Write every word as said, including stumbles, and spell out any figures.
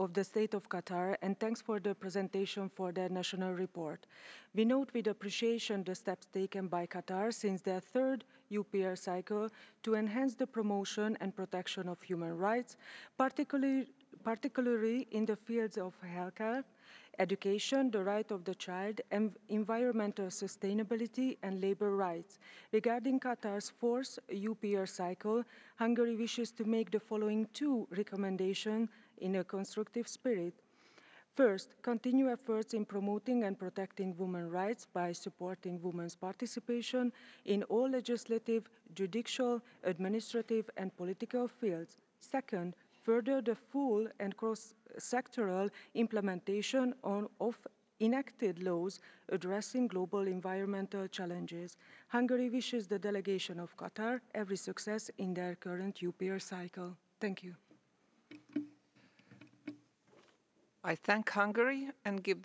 of the State of Qatar, and thanks for the presentation for the national report. We note with appreciation the steps taken by Qatar since their third U P R cycle to enhance the promotion and protection of human rights, particularly, particularly in the fields of healthcare, education, the right of the child, and environmental sustainability and labor rights. Regarding Qatar's fourth U P R cycle, Hungary wishes to make the following two recommendations in a constructive spirit. First, continue efforts in promoting and protecting women's rights by supporting women's participation in all legislative, judicial, administrative, and political fields. Second, further the full and cross-sectoral implementation on, of enacted laws addressing global environmental challenges. Hungary wishes the delegation of Qatar every success in their current U P R cycle. Thank you. I thank Hungary and give